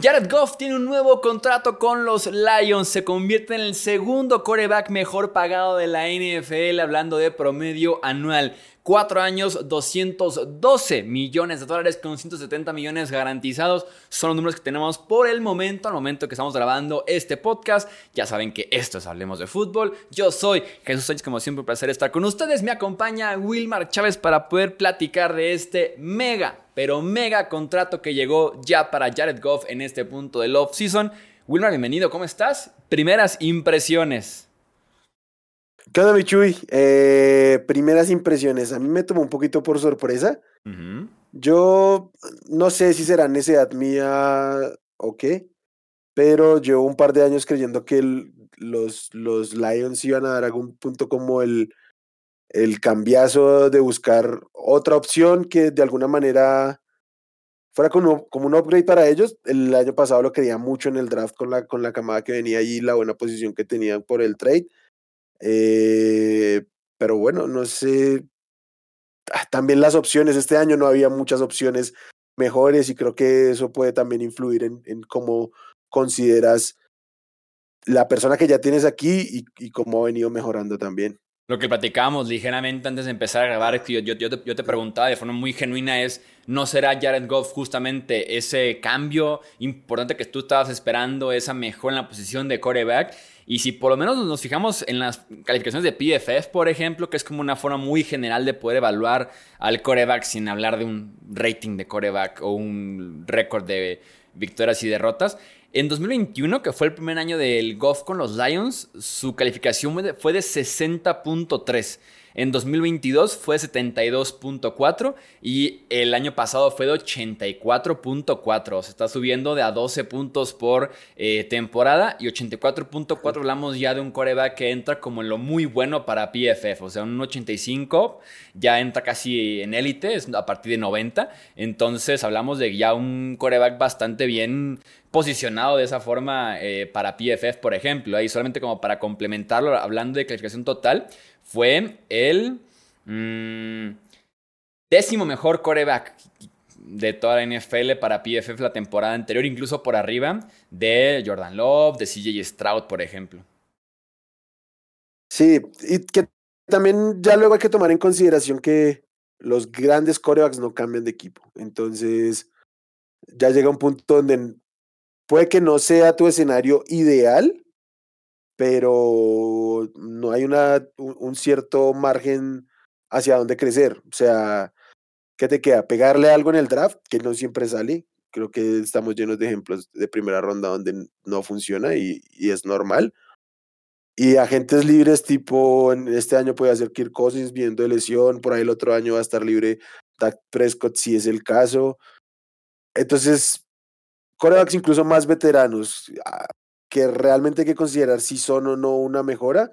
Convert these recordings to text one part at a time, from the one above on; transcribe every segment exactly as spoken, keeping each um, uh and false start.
Jared Goff tiene un nuevo contrato con los Lions. Se convierte en el segundo quarterback mejor pagado de la N F L, hablando de promedio anual. Cuatro años, doscientos doce millones de dólares con ciento setenta millones garantizados. Son los números que tenemos por el momento, al momento que estamos grabando este podcast. Ya saben que esto es Hablemos de Fútbol. Yo soy Jesús Sánchez, como siempre, un placer estar con ustedes. Me acompaña Wilmar Chávez para poder platicar de este mega, pero mega contrato que llegó ya para Jared Goff en este punto del off-season. Wilmar, bienvenido, ¿cómo estás? Primeras impresiones. ¿Qué onda, mi Chuy? Eh, primeras impresiones. A mí me tomó un poquito por sorpresa. Uh-huh. Yo no sé si será necesidad mía o qué, pero llevo un par de años creyendo que el, los, los Lions iban a dar algún punto como el, el cambiazo de buscar otra opción que de alguna manera fuera como, como un upgrade para ellos. El año pasado lo quería mucho en el draft con la, con la camada que venía allí, la buena posición que tenían por el trade. Eh, pero bueno, no sé. Ah, también las opciones, este año no había muchas opciones mejores y creo que eso puede también influir en, en cómo consideras la persona que ya tienes aquí y, y cómo ha venido mejorando también. Lo que platicábamos ligeramente antes de empezar a grabar, es que yo, yo, yo, te, yo te preguntaba de forma muy genuina es, ¿no será Jared Goff justamente ese cambio importante que tú estabas esperando, esa mejora en la posición de quarterback? Y si por lo menos nos fijamos en las calificaciones de P F F, por ejemplo, que es como una forma muy general de poder evaluar al quarterback sin hablar de un rating de quarterback o un récord de victorias y derrotas. En dos mil veintiuno, que fue el primer año del Goff con los Lions, su calificación fue de sesenta punto tres. En dos mil veintidós fue setenta y dos punto cuatro y el año pasado fue de ochenta y cuatro punto cuatro. Se está subiendo de a doce puntos por eh, temporada y ochenta y cuatro punto cuatro hablamos ya de un quarterback que entra como en lo muy bueno para P F F. O sea, un ochenta y cinco ya entra casi en élite, es a partir de noventa. Entonces hablamos de ya un quarterback bastante bien posicionado de esa forma eh, para P F F, por ejemplo. Y solamente como para complementarlo, hablando de calificación total, fue el mmm, décimo mejor quarterback de toda la N F L para P F F la temporada anterior, incluso por arriba de Jordan Love, de C J Stroud, por ejemplo. Sí, y que también ya luego hay que tomar en consideración que los grandes quarterbacks no cambian de equipo. Entonces ya llega un punto donde puede que no sea tu escenario ideal, pero no hay una, un, un cierto margen hacia dónde crecer. O sea, ¿qué te queda? Pegarle algo en el draft, que no siempre sale. Creo que estamos llenos de ejemplos de primera ronda donde no funciona y, y es normal. Y agentes libres tipo, en este año puede hacer Kirk Cousins viendo de lesión, por ahí el otro año va a estar libre Dak Prescott si es el caso. Entonces, quarterbacks incluso más veteranos, que realmente hay que considerar si son o no una mejora,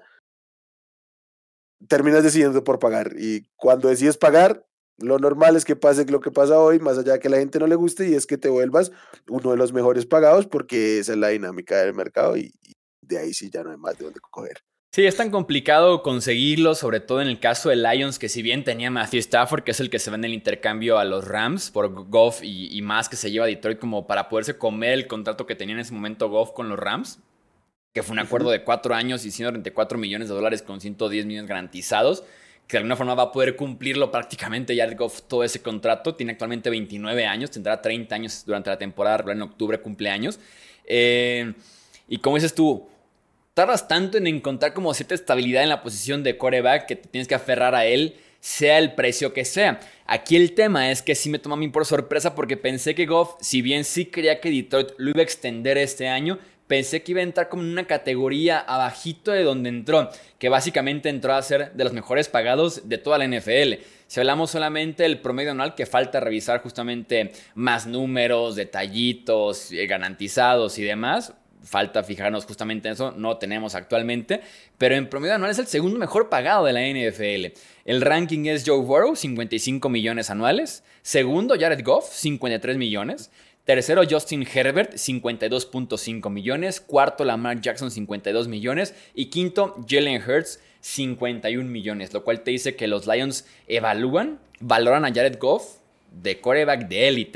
terminas decidiendo por pagar. Y cuando decides pagar, lo normal es que pase lo que pasa hoy, más allá de que a la gente no le guste, y es que te vuelvas uno de los mejores pagados, porque esa es la dinámica del mercado y, y de ahí sí ya no hay más de dónde coger. Sí, es tan complicado conseguirlo, sobre todo en el caso de Lions, que si bien tenía Matthew Stafford, que es el que se va en el intercambio a los Rams por Goff y, y más que se lleva a Detroit como para poderse comer el contrato que tenía en ese momento Goff con los Rams, que fue un acuerdo Uh-huh. de cuatro años y ciento treinta y cuatro millones de dólares con ciento diez millones garantizados, que de alguna forma va a poder cumplirlo prácticamente ya el Goff todo ese contrato. Tiene actualmente veintinueve años, tendrá treinta años durante la temporada regular, en octubre cumpleaños. Eh, y como dices tú, tardas tanto en encontrar como cierta estabilidad en la posición de quarterback que te tienes que aferrar a él, sea el precio que sea. Aquí el tema es que sí me toma a mí por sorpresa porque pensé que Goff, si bien sí creía que Detroit lo iba a extender este año, pensé que iba a entrar como en una categoría abajito de donde entró, que básicamente entró a ser de los mejores pagados de toda la N F L. Si hablamos solamente del promedio anual, que falta revisar justamente más números, detallitos, eh, garantizados y demás, falta fijarnos justamente en eso, no tenemos actualmente, pero en promedio anual es el segundo mejor pagado de la N F L. El ranking es Joe Burrow, cincuenta y cinco millones anuales. Segundo, Jared Goff, cincuenta y tres millones. Tercero, Justin Herbert, cincuenta y dos punto cinco millones. Cuarto, Lamar Jackson, cincuenta y dos millones. Y quinto, Jalen Hurts, cincuenta y un millones. Lo cual te dice que los Lions evalúan, valoran a Jared Goff de quarterback de élite.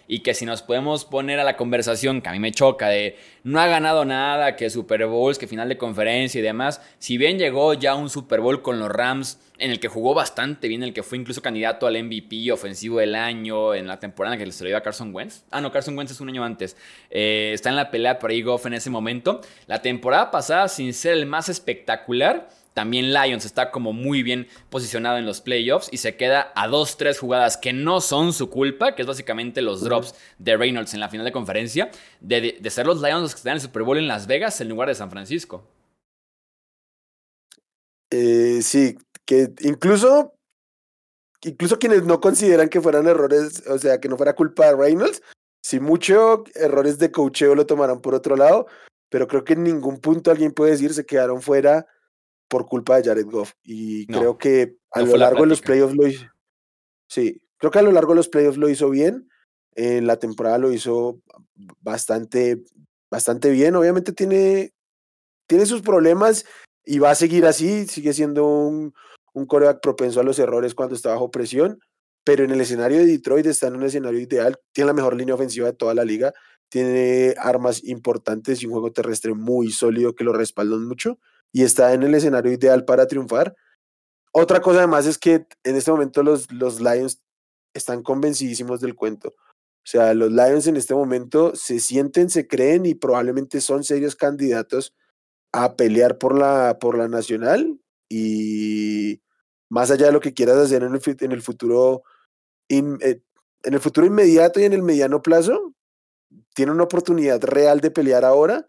y que si nos podemos poner a la conversación, que a mí me choca, de no ha ganado nada, que Super Bowls, que final de conferencia y demás, si bien llegó ya un Super Bowl con los Rams, en el que jugó bastante bien, el que fue incluso candidato al M V P, ofensivo del año, en la temporada en que se lo iba a Carson Wentz. Ah, no, Carson Wentz es un año antes. Eh, está en la pelea por ahí Goff en ese momento. La temporada pasada, sin ser el más espectacular, también Lions está como muy bien posicionado en los playoffs y se queda a dos, tres jugadas que no son su culpa, que es básicamente los drops de Reynolds en la final de conferencia, de, de, de ser los Lions los que están en el Super Bowl en Las Vegas en lugar de San Francisco. Eh, sí, que incluso, incluso quienes no consideran que fueran errores, o sea, que no fuera culpa de Reynolds, si mucho errores de coacheo lo tomarán por otro lado, pero creo que en ningún punto alguien puede decir se quedaron fuera por culpa de Jared Goff. Y No, creo que a no lo fue la largo de los plática. playoffs lo hizo. Sí, creo que a lo largo de los playoffs lo hizo bien. En la temporada lo hizo bastante, bastante bien. Obviamente tiene, tiene sus problemas y va a seguir así. Sigue siendo un, un quarterback propenso a los errores cuando está bajo presión. Pero en el escenario de Detroit está en un escenario ideal. Tiene la mejor línea ofensiva de toda la liga. Tiene armas importantes y un juego terrestre muy sólido que lo respaldan mucho. Y está en el escenario ideal para triunfar. Otra cosa además es que en este momento los, los Lions están convencidísimos del cuento. O sea, los Lions en este momento se sienten, se creen y probablemente son serios candidatos a pelear por la, por la nacional. Y más allá de lo que quieras hacer en el, en el futuro, in, eh, en el futuro inmediato y en el mediano plazo, tiene una oportunidad real de pelear ahora.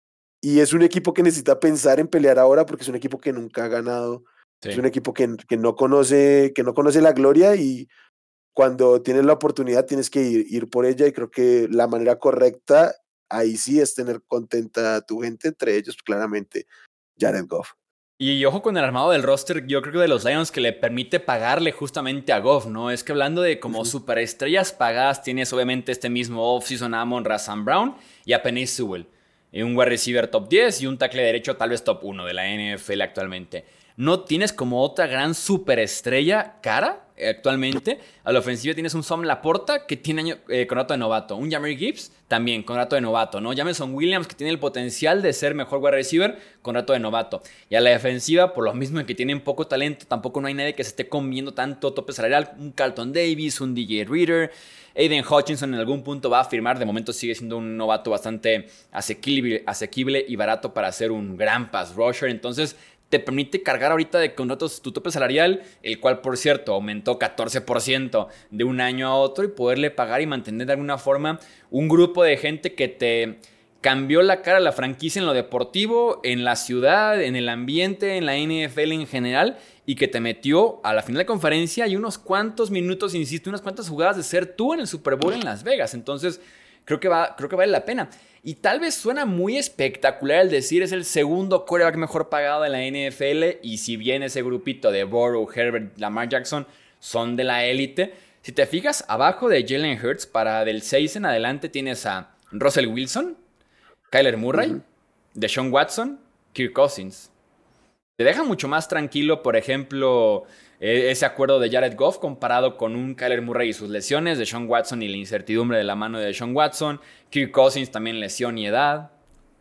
Y es un equipo que necesita pensar en pelear ahora porque es un equipo que nunca ha ganado. Es Sí. un equipo que, que, no conoce, que no conoce la gloria y cuando tienes la oportunidad tienes que ir, ir por ella y creo que la manera correcta ahí sí es tener contenta a tu gente, entre ellos claramente Jared Goff. Y ojo con el armado del roster, yo creo que de los Lions que le permite pagarle justamente a Goff, ¿no? Es que hablando de como Uh-huh. superestrellas pagadas, tienes obviamente este mismo offseason a Amon-Ra Saint Brown y a Penei Sewell. Y un wide receiver top diez y un tackle derecho tal vez top uno de la N F L actualmente. No tienes como otra gran superestrella cara actualmente. A la ofensiva tienes un Sam Laporta que tiene año, eh, contrato de novato. Un Jahmyr Gibbs también, contrato de novato, ¿no? Jameson Williams que tiene el potencial de ser mejor wide receiver, contrato de novato. Y a la defensiva, por lo mismo que tienen poco talento, tampoco no hay nadie que se esté comiendo tanto tope salarial. Un Carlton Davis, un D J Reader. Aiden Hutchinson en algún punto va a firmar. De momento sigue siendo un novato bastante asequible, asequible y barato para ser un gran pass rusher. Entonces te permite cargar ahorita de contratos tu tope salarial, el cual por cierto aumentó catorce por ciento de un año a otro y poderle pagar y mantener de alguna forma un grupo de gente que te cambió la cara a la franquicia en lo deportivo, en la ciudad, en el ambiente, en la N F L en general y que te metió a la final de conferencia y unos cuantos minutos, insisto, unas cuantas jugadas de ser tú en el Super Bowl en Las Vegas. Entonces creo que, va, creo que vale la pena. Y tal vez suena muy espectacular el decir es el segundo quarterback mejor pagado de la N F L y si bien ese grupito de Burrow, Herbert, Lamar Jackson son de la élite, si te fijas abajo de Jalen Hurts para del seis en adelante tienes a Russell Wilson, Kyler Murray, Uh-huh. Deshaun Watson, Kirk Cousins. Te deja mucho más tranquilo, por ejemplo, ese acuerdo de Jared Goff comparado con un Kyler Murray y sus lesiones, de Deshaun Watson y la incertidumbre de la mano de Deshaun Watson, Kirk Cousins también lesión y edad.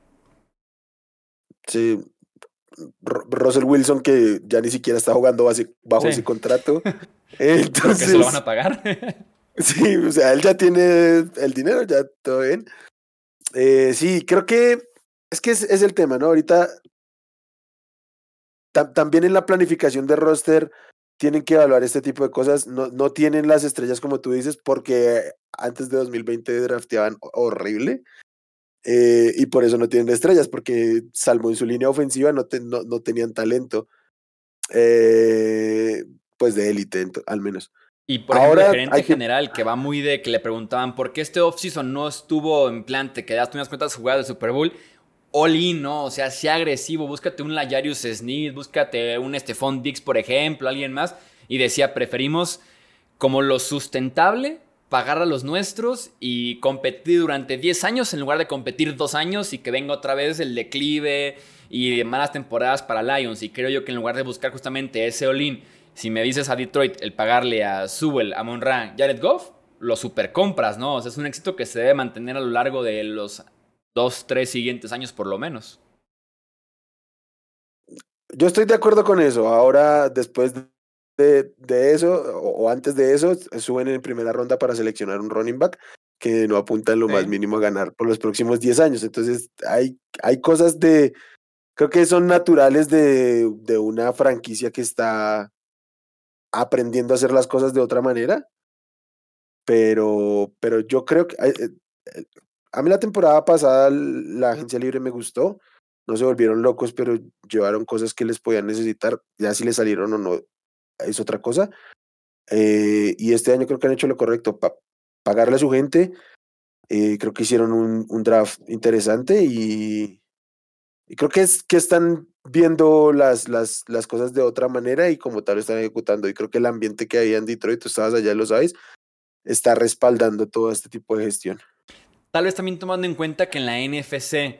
Sí, R- Russell Wilson que ya ni siquiera está jugando base, bajo Sí, ese contrato. pero que se lo van Entonces, a pagar. sí, o sea, él ya tiene el dinero, ya todo bien. Eh, sí, creo que es que es, es el tema, ¿no? Ahorita tam- también en la planificación de roster tienen que evaluar este tipo de cosas. No, no tienen las estrellas como tú dices, porque antes de dos mil veinte drafteaban horrible. Eh, y por eso no tienen estrellas, porque salvo en su línea ofensiva no, te- no, no tenían talento. Eh, pues de élite, ento- al menos. Y por ejemplo, el Ahora gerente hay que. general que va muy de que le preguntaban por qué este offseason no estuvo en plan, te quedaste unas cuantas jugadas de Super Bowl. All in, ¿no? O sea, sea agresivo, búscate un Layarius Smith, búscate un Stephon Diggs, por ejemplo, alguien más. Y decía, preferimos como lo sustentable, pagar a los nuestros y competir durante diez años en lugar de competir dos años y que venga otra vez el declive y malas temporadas para Lions. Y creo yo que en lugar de buscar justamente ese all-in, si me dices a Detroit el pagarle a Sewell, a Monra, Jared Goff, lo supercompras, ¿no? O sea, es un éxito que se debe mantener a lo largo de los dos, tres siguientes años por lo menos. Yo estoy de acuerdo con eso. Ahora, después de, de eso, o, o antes de eso, suben en primera ronda para seleccionar un running back que no apunta en lo más Sí. mínimo a ganar por los próximos diez años. Entonces, hay, hay cosas de, creo que son naturales de, de una franquicia que está aprendiendo a hacer las cosas de otra manera, pero, pero yo creo que eh, eh, a mí la temporada pasada la agencia libre me gustó, no se volvieron locos, pero llevaron cosas que les podían necesitar, ya si les salieron o no es otra cosa. Eh, y este año creo que han hecho lo correcto, pa- pagarle a su gente, eh, creo que hicieron un, un draft interesante y, y creo que es que están viendo las, las, las cosas de otra manera y como tal lo están ejecutando. Y creo que el ambiente que había en Detroit, tú estabas allá, lo sabes, está respaldando todo este tipo de gestión. Tal vez también tomando en cuenta que en la N F C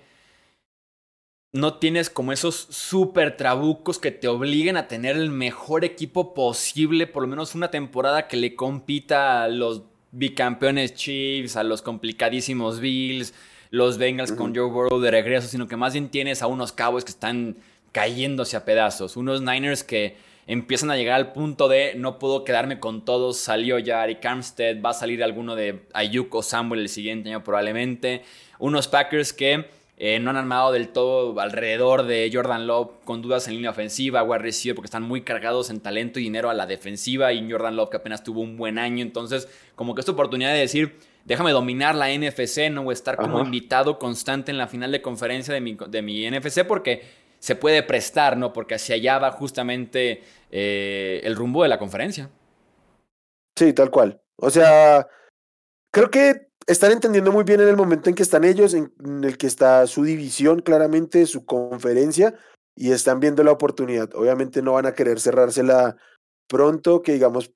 no tienes como esos super trabucos que te obliguen a tener el mejor equipo posible, por lo menos una temporada que le compita a los bicampeones Chiefs, a los complicadísimos Bills, los Bengals con Ujú. Joe Burrow de regreso, sino que más bien tienes a unos Cowboys que están cayéndose a pedazos, unos Niners que empiezan a llegar al punto de no puedo quedarme con todos, salió ya Arik Armstead, va a salir alguno de Ayuk o Samuel el siguiente año probablemente, unos Packers que eh, no han armado del todo alrededor de Jordan Love con dudas en línea ofensiva, wide receiver, porque están muy cargados en talento y dinero a la defensiva. Y Jordan Love que apenas tuvo un buen año. Entonces, como que esta oportunidad de decir, déjame dominar la N F C, ¿no? O estar como Ajá. invitado constante en la final de conferencia de mi, de mi N F C, porque se puede prestar, ¿no? Porque hacia allá va justamente eh, el rumbo de la conferencia. Sí, tal cual. O sea, creo que están entendiendo muy bien en el momento en que están ellos, en, en el que está su división, claramente, su conferencia, y están viendo la oportunidad. Obviamente no van a querer cerrársela pronto, que digamos,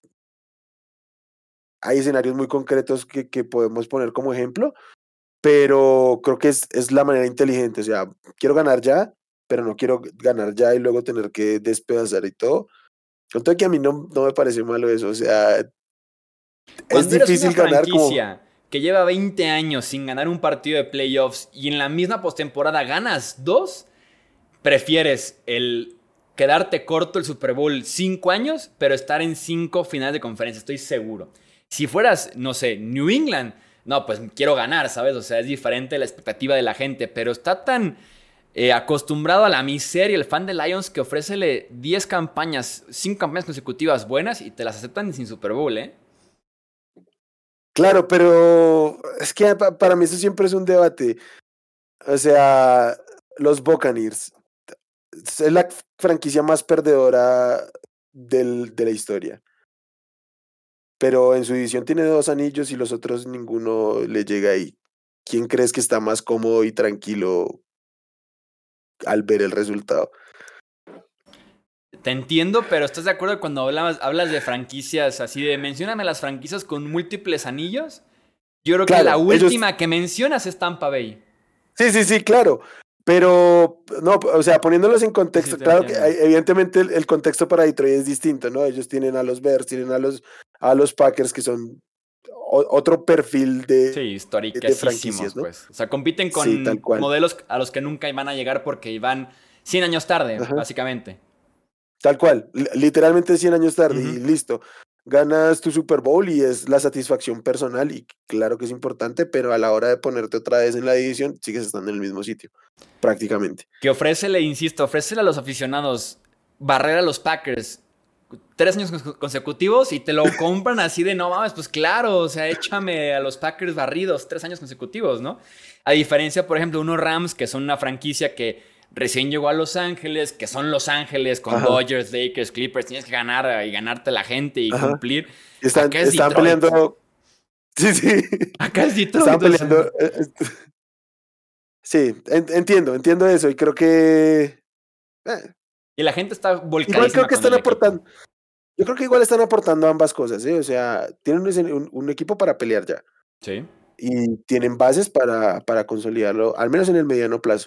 hay escenarios muy concretos que, que podemos poner como ejemplo, pero creo que es, es la manera inteligente. O sea, quiero ganar ya, pero no quiero ganar ya y luego tener que despedazar y todo. Con todo que a mí no, no me parece malo eso. O sea, es Cuando eres una difícil ganar como... franquicia que lleva veinte años sin ganar un partido de playoffs y en la misma postemporada ganas dos, prefieres el quedarte corto el Super Bowl cinco años, pero estar en cinco finales de conferencia, estoy seguro. Si fueras, no sé, New England, no, pues quiero ganar, ¿sabes? O sea, es diferente la expectativa de la gente, pero está tan eh, acostumbrado a la miseria el fan de Lions que ofrécele diez campañas, cinco campañas consecutivas buenas y te las aceptan sin Super Bowl, ¿eh? Claro, pero es que pa- para mí eso siempre es un debate. O sea, los Buccaneers es la franquicia más perdedora del, de la historia. Pero en su división tiene dos anillos y los otros ninguno le llega ahí. ¿Quién crees que está más cómodo y tranquilo al ver el resultado? Te entiendo, pero ¿estás de acuerdo cuando hablas, hablas de franquicias así de mencióname las franquicias con múltiples anillos? Yo creo que la Claro, ellos, última que mencionas es Tampa Bay. sí, sí, sí, claro. Pero, no, o sea, poniéndolos en Sí, sí, contexto, te claro que entiendo. hay- evidentemente el, el contexto para Detroit es distinto, ¿no? Ellos tienen a los Bears, tienen a los, a los Packers, que son o- otro perfil Sí, de, de historiquesísimos, franquicias, ¿no? pues. O sea, compiten Sí, tal con cual. modelos a los que nunca van a llegar porque van cien años tarde, Ajá. básicamente. Tal cual, li- literalmente cien años tarde y Ujú. listo. Ganas tu Super Bowl y es la satisfacción personal y claro que es importante, pero a la hora de ponerte otra vez en la división, sigues estando en el mismo sitio, prácticamente. Que ofrécele, insisto, ofrécele a los aficionados barrer a los Packers tres años cons- consecutivos y te lo compran así de no mames, pues claro, o sea, échame a los Packers barridos tres años consecutivos, ¿no? A diferencia, por ejemplo, de unos Rams que son una franquicia que recién llegó a Los Ángeles, que son Los Ángeles con Ajá, Dodgers, Lakers, Clippers, tienes que ganar y ganarte la gente y ajá. cumplir. Están, Acá es están Detroit. peleando, sí, sí, Acá es estaban Detroit, o sea. peleando. eh, eh, Sí, en- entiendo, entiendo eso y creo que... eh, Y la gente está igual creo volcadísima que con están el equipo. aportando, yo creo que igual están aportando ambas cosas, ¿eh? O sea, tienen un, escen- un- un equipo para pelear ya Sí. y tienen bases para, para consolidarlo, al menos en el mediano plazo.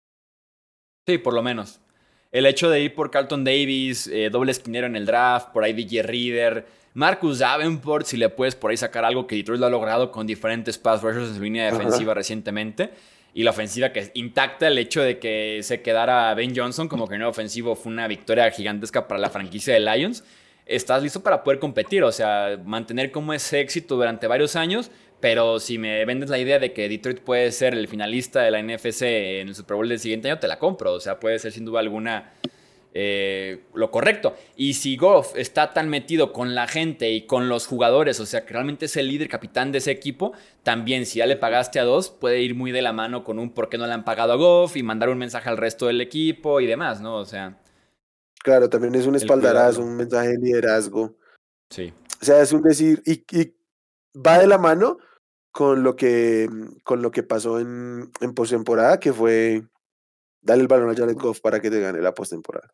Sí, por lo menos. El hecho de ir por Carlton Davis, eh, doble esquinero en el draft, por ahí D J Reader, Marcus Davenport, si le puedes por ahí sacar algo que Detroit lo ha logrado con diferentes pass rushers en su línea defensiva Ajá. recientemente. Y la ofensiva que es intacta, el hecho de que se quedara Ben Johnson como coordinador ofensivo fue una victoria gigantesca para la franquicia de Lions. Estás listo para poder competir, o sea, mantener como ese éxito durante varios años, pero si me vendes la idea de que Detroit puede ser el finalista de la N F C en el Super Bowl del siguiente año, te la compro, o sea, puede ser sin duda alguna eh, lo correcto. Y si Goff está tan metido con la gente y con los jugadores, o sea, que realmente es el líder capitán de ese equipo, también si ya le pagaste a dos, puede ir muy de la mano con un por qué no le han pagado a Goff y mandar un mensaje al resto del equipo y demás, ¿no? O sea, Claro, también es un el espaldarazo, cuidarlo. un mensaje de liderazgo. Sí. O sea, es un decir, y, y va de la mano con lo que, con lo que pasó en, en postemporada, que fue darle el balón a Jared Goff para que te gane la postemporada.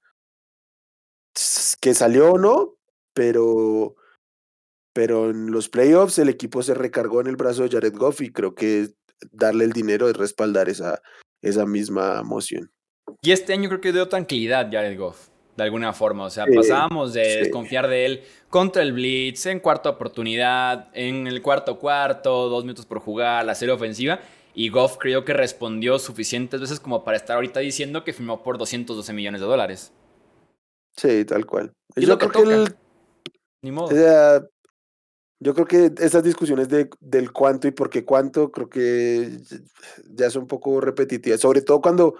S- Que salió o no, pero, pero en los playoffs el equipo se recargó en el brazo de Jared Goff y creo que darle el dinero es respaldar esa, esa misma moción. Y este año creo que dio tranquilidad Jared Goff, de alguna forma. O sea, Sí, pasábamos de sí. desconfiar de él contra el Blitz, en cuarta oportunidad, en el cuarto cuarto, dos minutos por jugar, la serie ofensiva. Y Goff creo que respondió suficientes veces como para estar ahorita diciendo que firmó por doscientos doce millones de dólares. Sí, tal cual. Y es lo Yo que creo que toca, el, ni o modo. sea, yo creo que esas discusiones de, del cuánto y por qué cuánto, creo que ya son un poco repetitivas, sobre todo cuando,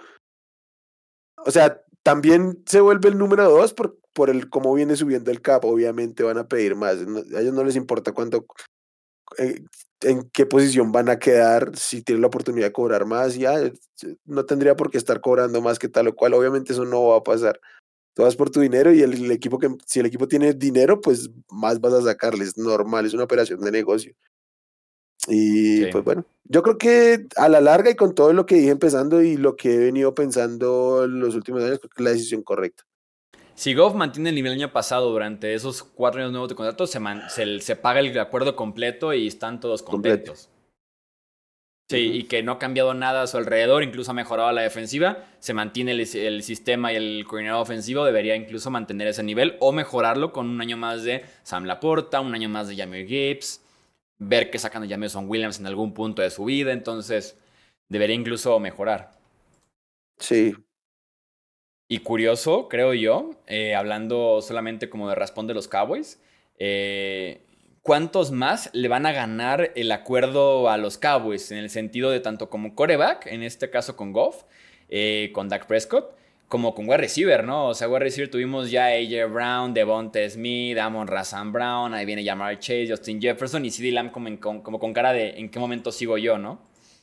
o sea, también se vuelve el número dos por, por el cómo viene subiendo el cap, obviamente van a pedir más, no- a ellos no les importa cuánto, eh, en qué posición van a quedar, si tienen la oportunidad de cobrar más, ya eh, no tendría por qué estar cobrando más que tal o cual, obviamente eso no va a pasar. Tú vas por tu dinero y el, el equipo que, si el equipo tiene dinero, pues más vas a sacarles, normal, es una operación de negocio. Y Sí. pues bueno, yo creo que a la larga y con todo lo que dije empezando y lo que he venido pensando en los últimos años, creo que es la decisión correcta. Si Goff mantiene el nivel del año pasado durante esos cuatro años nuevos de contrato, se, man- se, se paga el acuerdo completo y están todos Completo. contentos. Sí, Ujú. y que no ha cambiado nada a su alrededor, incluso ha mejorado la defensiva, se mantiene el, el sistema y el coordinador ofensivo, debería incluso mantener ese nivel o mejorarlo con un año más de Sam Laporta, un año más de Jahmyr Gibbs, ver que sacan a Jameson Williams en algún punto de su vida, entonces debería incluso mejorar. Sí, Y curioso, creo yo, eh, hablando solamente como de raspón de los Cowboys, eh, ¿cuántos más le van a ganar el acuerdo a los Cowboys? En el sentido de tanto como coreback, en este caso con Goff, eh, con Dak Prescott, como con wide receiver, ¿no? O sea, wide receiver tuvimos ya A J Brown, Devonta Smith, Amon Razan Brown, ahí viene Jamar Chase, Justin Jefferson y CeeDee Lamb como, en- con- como con cara de en qué momento sigo yo, ¿no?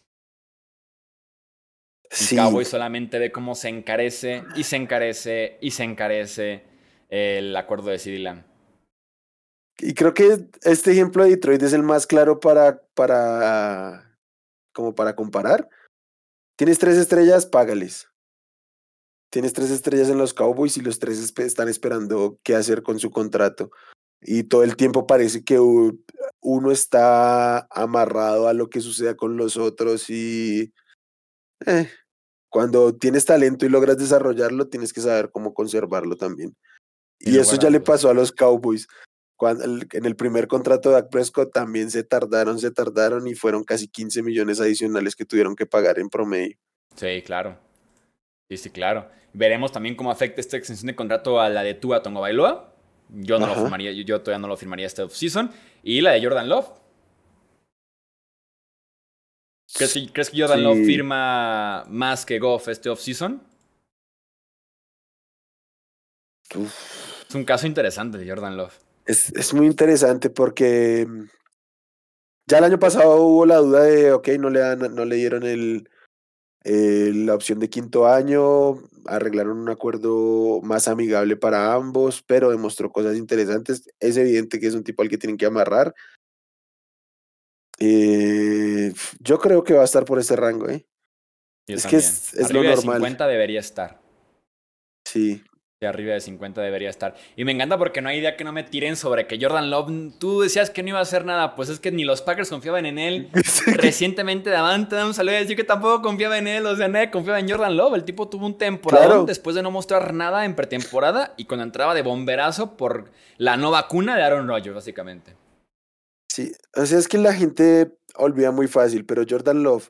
Y sí. Cowboy solamente ve cómo se encarece y se encarece y se encarece el acuerdo de CeeDee Lamb. Y creo que este ejemplo de Detroit es el más claro para, para, como para comparar. Tienes tres estrellas, págales. Tienes tres estrellas en los Cowboys y los tres espe- están esperando qué hacer con su contrato. Y todo el tiempo parece que u- uno está amarrado a lo que suceda con los otros y eh, cuando tienes talento y logras desarrollarlo, tienes que saber cómo conservarlo también. Sin Y eso lugar a ya le dudas. pasó a los Cowboys. Cuando, el- en el primer contrato de Dak Prescott también se tardaron, se tardaron y fueron casi quince millones adicionales que tuvieron que pagar en promedio. Sí, claro. Sí, sí, claro. Veremos también cómo afecta esta extensión de contrato a la de Tua Tagovailoa. Yo no lo Ajá. firmaría, yo, yo todavía no lo firmaría este offseason. Y la de Jordan Love. ¿Crees que, ¿Crees que Jordan Love Sí. firma más que Goff este offseason? Uf. Es un caso interesante de Jordan Love. Es, es muy interesante porque mm, ya el año pasado hubo la duda de, ok, no le, dan, no le dieron el, eh, la opción de quinto año, arreglaron un acuerdo más amigable para ambos, pero demostró cosas interesantes. Es evidente que es un tipo al que tienen que amarrar. Eh, yo creo que va a estar por ese rango, ¿eh? Yo Es que también. es, es lo Arriba de normal, cincuenta debería estar. sí. De arriba de cincuenta debería estar. Y me encanta porque no hay idea que no me tiren sobre que Jordan Love, tú decías que no iba a hacer nada, pues es que ni los Packers confiaban en él. Recientemente Davante Adams salió a decir que tampoco confiaba en él, o sea, nadie confiaba en Jordan Love. El tipo tuvo un temporadón claro. después de no mostrar nada en pretemporada y cuando entraba de bomberazo por la no vacuna de Aaron Rodgers, básicamente. Sí, o sea, es que la gente olvida muy fácil, pero Jordan Love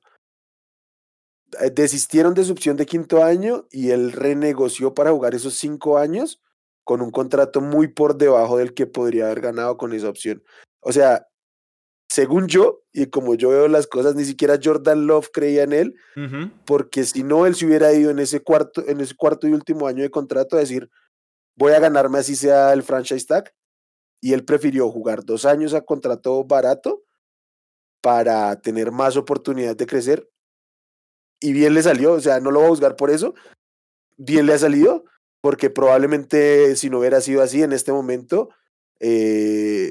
desistieron de su opción de quinto año y él renegoció para jugar esos cinco años con un contrato muy por debajo del que podría haber ganado con esa opción. O sea, según yo, y como yo veo las cosas, ni siquiera Jordan Love creía en él, uh-huh. porque si no, él se hubiera ido en ese cuarto, en ese cuarto y último año de contrato a decir, voy a ganarme así sea el franchise tag, y él prefirió jugar dos años a contrato barato para tener más oportunidad de crecer. Y bien le salió, o sea, no lo voy a juzgar por eso, bien le ha salido, porque probablemente si no hubiera sido así en este momento, eh,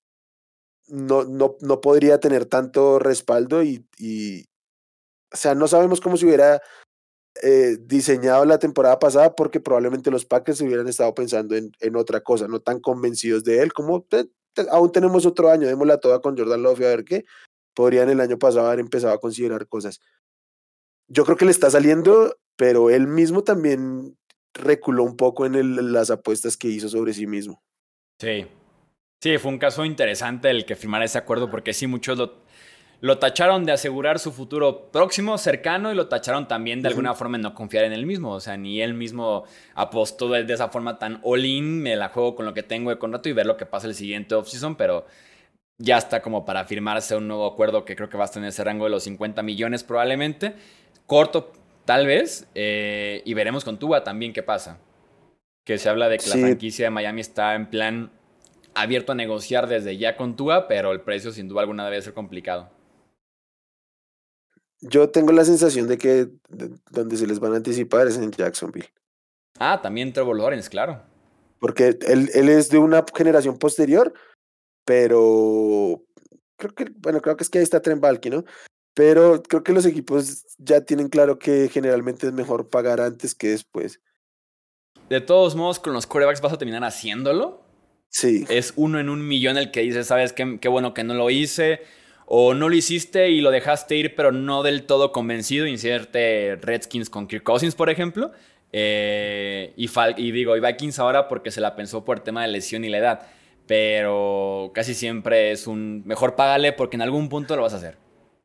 no, no, no podría tener tanto respaldo y, y, o sea, no sabemos cómo se hubiera eh, diseñado la temporada pasada, porque probablemente los Packers hubieran estado pensando en, en otra cosa, no tan convencidos de él, como te, te, aún tenemos otro año, démosla toda con Jordan Love y a ver qué, podrían el año pasado haber empezado a considerar cosas. Yo creo que le está saliendo, pero él mismo también reculó un poco en el, las apuestas que hizo sobre sí mismo. Sí, sí, fue un caso interesante el que firmara ese acuerdo, porque sí, muchos lo, lo tacharon de asegurar su futuro próximo, cercano, y lo tacharon también de uh-huh. alguna forma en no confiar en él mismo. O sea, ni él mismo apostó de, de esa forma tan all-in, me la juego con lo que tengo de contrato y ver lo que pasa el siguiente offseason, pero ya está como para firmarse un nuevo acuerdo que creo que va a estar en ese rango de los cincuenta millones probablemente. Corto, tal vez, eh, y veremos con Tua también qué pasa. Que se habla de que sí. la franquicia de Miami está en plan abierto a negociar desde ya con Tua, pero el precio sin duda alguna debe ser complicado. Yo tengo la sensación de que de, donde se les van a anticipar es en Jacksonville. Ah, también Trevor Lawrence, claro. Porque él, él es de una generación posterior, pero creo que, bueno, creo que es que ahí está Trent Baalke, ¿no? Pero creo que los equipos ya tienen claro que generalmente es mejor pagar antes que después. De todos modos, con los quarterbacks vas a terminar haciéndolo. Sí. Es uno en un millón el que dice, ¿sabes qué? Qué bueno que no lo hice. O no lo hiciste y lo dejaste ir, pero no del todo convencido. Inserte Redskins con Kirk Cousins, por ejemplo. Eh, y, Fal- y digo, y Vikings ahora porque se la pensó por el tema de lesión y la edad. Pero casi siempre es un mejor págale porque en algún punto lo vas a hacer.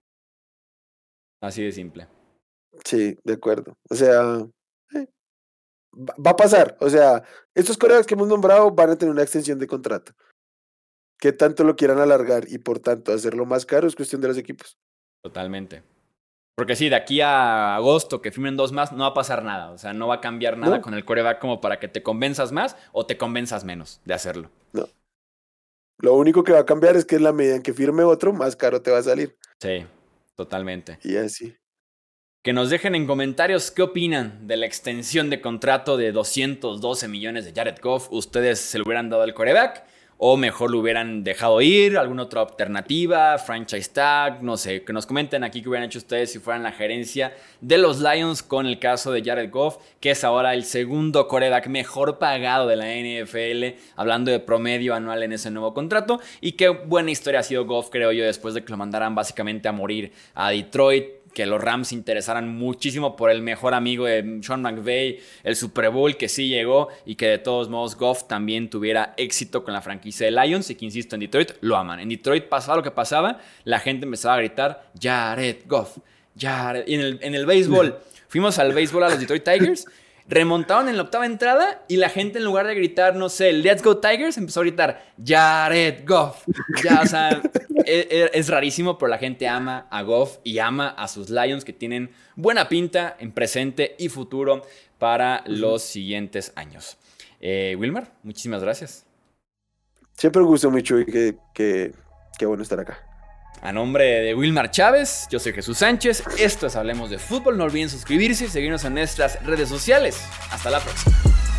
Así de simple. Sí, de acuerdo. O sea, eh, va a pasar. O sea, estos corebacks que hemos nombrado van a tener una extensión de contrato. ¿Qué tanto lo quieran alargar y por tanto hacerlo más caro? Es cuestión de los equipos. Totalmente. Porque sí, de aquí a agosto que firmen dos más, no va a pasar nada. O sea, no va a cambiar nada ¿No? con el coreback como para que te convenzas más o te convenzas menos de hacerlo. No. Lo único que va a cambiar es que en la medida en que firme otro, más caro te va a salir. Sí. Totalmente. Y así. Que nos dejen en comentarios qué opinan de la extensión de contrato de doscientos doce millones de Jared Goff. ¿Ustedes se lo hubieran dado al quarterback? ¿O mejor lo hubieran dejado ir? ¿Alguna otra alternativa? ¿Franchise tag? No sé. Que nos comenten aquí qué hubieran hecho ustedes si fueran la gerencia de los Lions con el caso de Jared Goff, que es ahora el segundo quarterback mejor pagado de la N F L, hablando de promedio anual en ese nuevo contrato. Y qué buena historia ha sido Goff, creo yo, después de que lo mandaran básicamente a morir a Detroit. Que los Rams se interesaran muchísimo por el mejor amigo de Sean McVay, el Super Bowl que sí llegó y que de todos modos Goff también tuviera éxito con la franquicia de Lions y que, insisto, en Detroit lo aman. En Detroit pasaba lo que pasaba, la gente empezaba a gritar Jared Goff, Jared. Y en el, en el béisbol, fuimos al béisbol a los Detroit Tigers, remontaron en la octava entrada y la gente en lugar de gritar, no sé, Let's Go Tigers, empezó a gritar Jared Goff. Ya, o sea, es, es rarísimo, pero la gente ama a Goff y ama a sus Lions que tienen buena pinta en presente y futuro para uh-huh. los siguientes años. Eh, Wilmar, muchísimas gracias. Siempre un gusto mucho y que, que, que bueno estar acá. A nombre de Wilmar Chávez, yo soy Jesús Sánchez, esto es Hablemos de Fútbol, no olviden suscribirse y seguirnos en nuestras redes sociales. Hasta la próxima.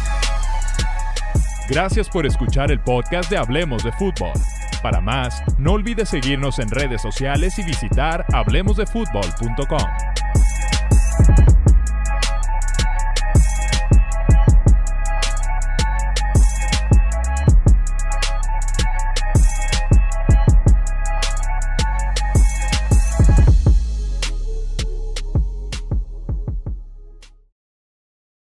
Gracias por escuchar el podcast de Hablemos de Fútbol. Para más, no olvides seguirnos en redes sociales y visitar hablemos de fútbol punto com.